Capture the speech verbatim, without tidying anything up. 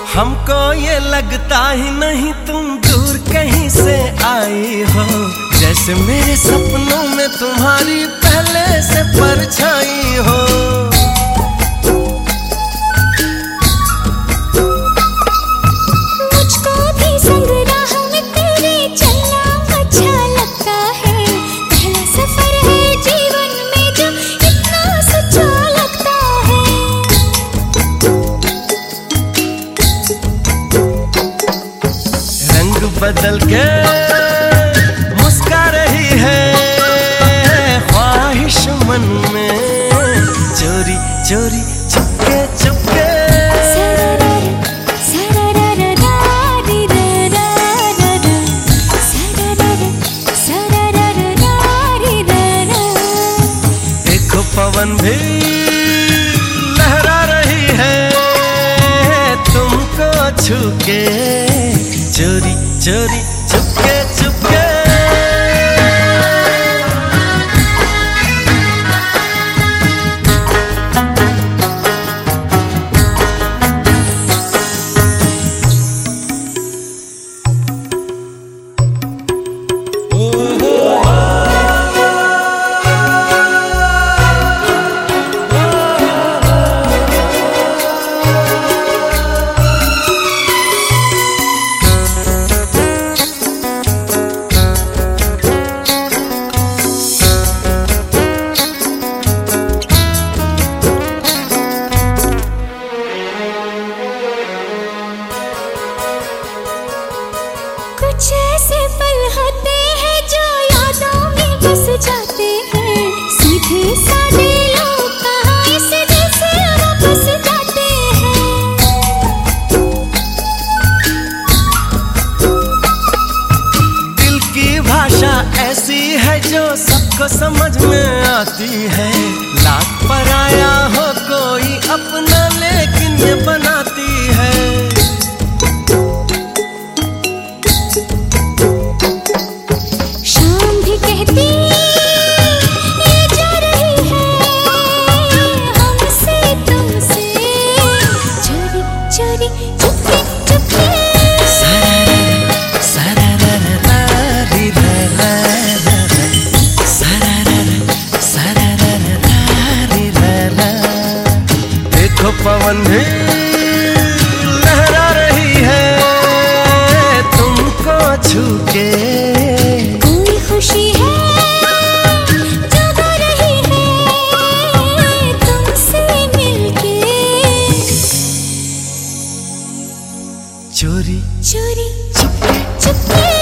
हमको ये लगता ही नहीं तुम दूर कहीं से आई हो, जैसे मेरे सपनों में तुम्हारी पहले से परछाई हो। मुझको भी संग राह में तेरे चलना अच्छा लगता है, पहला सफर है जीवन में जो इतना सच्चा लगता है। रंग बदल के मुस्का रही है ख्वाहिश मन में, चोरी चोरी चुपके चुपके। देखो पवन भी लहरा रही है तुमको छू के, चोरी चोरी चुपके चुपके। कुछ ऐसे पल होते हैं जो यादों में बस जाते हैं, सीधे साधे लोग कहाँ इस दिल से वापस जाते हैं। दिल की भाषा ऐसी है जो सबको समझ में आती है, लाख पराया हो कोई अपना लेकिन ये बनाती है। कहती ये जा रही है हमसे तुमसे, चोरी चोरी चुपके चुपके। देखो पवन भी लहरा रही है तुमको छू के, खुशी है जगा रही है तुमसे मिलके, चोरी चोरी चुपके चुपके।